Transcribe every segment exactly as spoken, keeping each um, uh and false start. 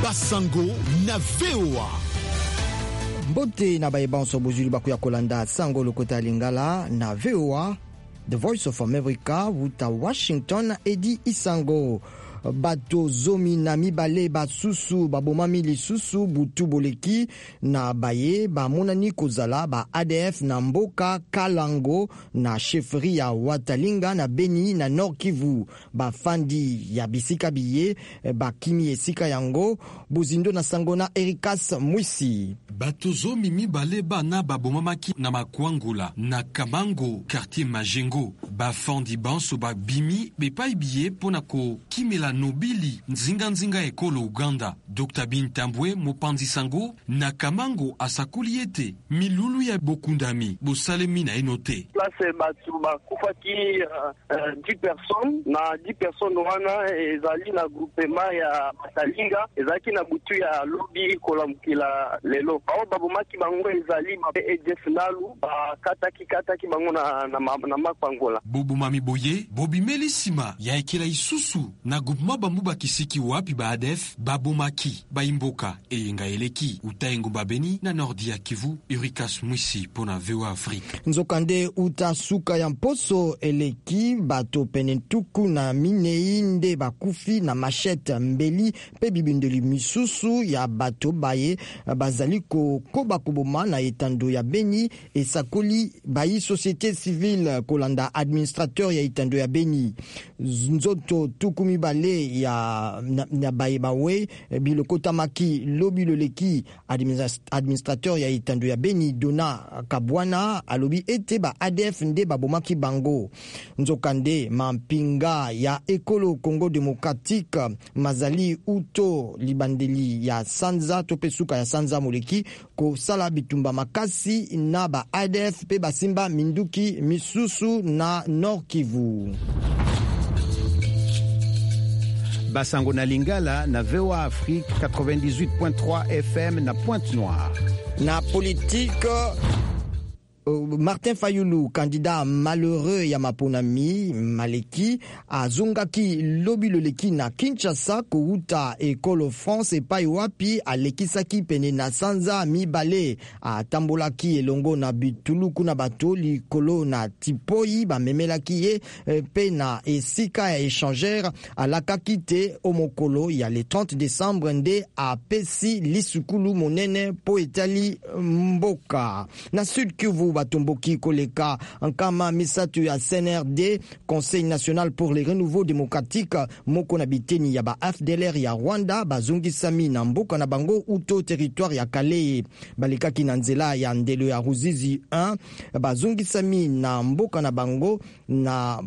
Basango na V O A. Mbote na bayebanso bozuli bakuya kolanda sango lokota lingala na V O A. The Voice of America wuta Washington Edi Isango. Bato zomi na mibale basusu babomami lisusu butu boleki na baye ba monani kozala ba A D F na mboka Kalango na chefferie ya Watalinga na Beni na Nord Kivu. Ba fandi ya bisika biye ba kimi esika yango bozindo na sango na Erikas Mwisi. Bato zomi mibale bana babomamaki na Makwangula na Kamango quartier Majengo. Ba fandi banso ba bimi bepai biye pona ko kimela nobili nzinga nzinga ekolo Uganda. Docteur Bintambwe mopanzi sango na Kamango asakuli ete milulu ya bokundami bosalemi na enote. Place batu bakufaki uh, dix personnes na dix personnes wana ezali na groupement ya Watalinga ezaki na butu ya lobi kolamukila lelo. Bao babomaki bango ezali ba E D F nalu bakataki kataki bango na na, na Mapangola. Bobo mami boye bobi melisima ya ekela isusu na groupement bambuba kisiki wapi ba A D F babomaki baimboka eyenga eleki utaengo babeni na nordi ya Kivu. Erikas Mwisi pona V O A Afrique. Nzokande uta suka ya mposo eleki bato penentuku na mineinde bakufi na machete mbeli pe bibindeli misusu ya bato baye bazali ko koba kuboma na etando ya Beni esakoli bayi société civile kolanda administrateur ya etando ya Beni. Nzoto tukumi bale ya na, na baye bawe bilokota maki lobi loleki administrateur ya etando ya Beni Dona Kabwana alobi ete ba A D F nde babomaki bango. Nzokande mampinga ya ekolo Congo Démocratique mazali uto libandeli ya Sanza topesuka ya Sanza moleki ko sala bitumba makasi na ba A D F pe basimba minduki misusu na Nord Kivu. Basango na Lingala na V O A Afrique quatre-vingt-dix-huit point trois F M na Pointe-Noire. Na politique Martin Fayulu, candidat malheureux ya Maponami Maleki, azungaki lobi loleki na Kinshasa kouta ekolo France epai wapi alekisaki pene na Sanza mibale atambolaki elongo na bituluku na batoli kolo na tipoi bamemelaki ye pe na esika ya échangeur alakaki te omokolo ya le trente décembre nde apesi lisukulu monene po etali mboka. Na Sud Kivu batomboki koleka ankama misatu ya C N R D Conseil national pour les renouveaux démocratiques moko na biteni ya ba F D L R ya Rwanda bazongisami na mboka na bango uto territoire ya Kale balikaki na nzela ya ndelo ya Ruzizi un bazongisami na mboka na bango na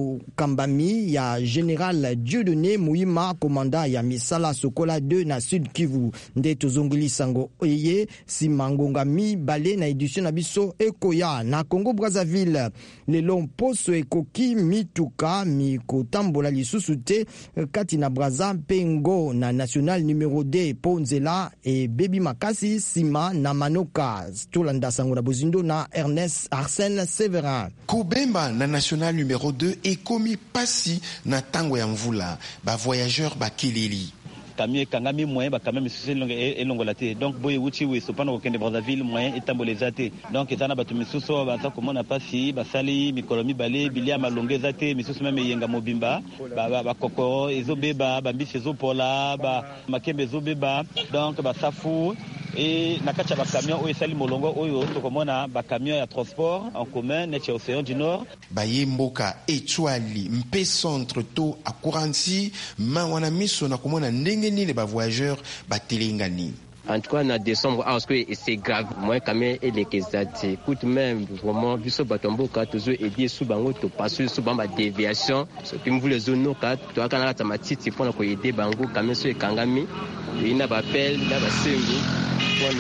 bokambami ya Général Dieudonné Muima komanda ya misala Sokola deux na Sud Kivu nde tozongili sango eye simangongami bale na édition na biso ekoya na Congo Brazzaville lelo mposo ekoki mituka mikotambola lisusu te kati na Brazza pengo na national numéro deux ponzela e bebi makasi sima na manoka tolanda sango na bozindo na Ernest Arsène Séverin. Kobemba na national numéro deux ekomi pasi na tango ya mvula ba voyageurs ba keleli kamion kangami moyen ba quand même misusu elongola te donc boye wuti we sopana ko kende Brazzaville moyen etamboleza te donc etana batu misusu ba ta komona pasi basali mikolomi bale bilia malongeza te misusu meme yenga mobimba ba ba kokoro ezobeba ba mbisi ezopola ba makembe ezobeba donc ba safu et nakacha ba camion o esali molongo oyo to komona ba camion ya transport en commun net ya Océan du Nord ba yemboka etwali mpe centre to akuransi ma wana miso na komona ndenge ni les voyageurs ba telengani. En tout cas, en décembre, c'est grave. Moi, quand même, et les questions, écoute, même, vraiment, vu ce bâton, quand tu as aidé sous bango, tu passes sous ma déviation. Ce qui me voulait zone, quand tu as quand tu as petite, il faut qu'on aider bango, quand même, sur Kangami. Il n'a pas appel, il n'a pas sémi. On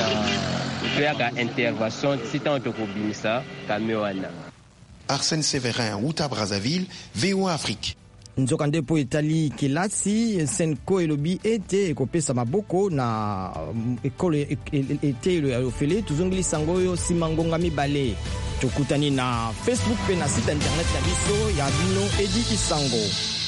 a fait une intervention, si tu as un peu de ça, quand même, Arsène Séverin, Outa Brazzaville, V O A Afrique. Nzokande po etali kilasi senko elobi ete ekopesa maboko na ekole ete elo ofele tuzongili sangoyo simangonga mibale tokutani na Facebook pe na site internet na biso ya bino Edi Isango.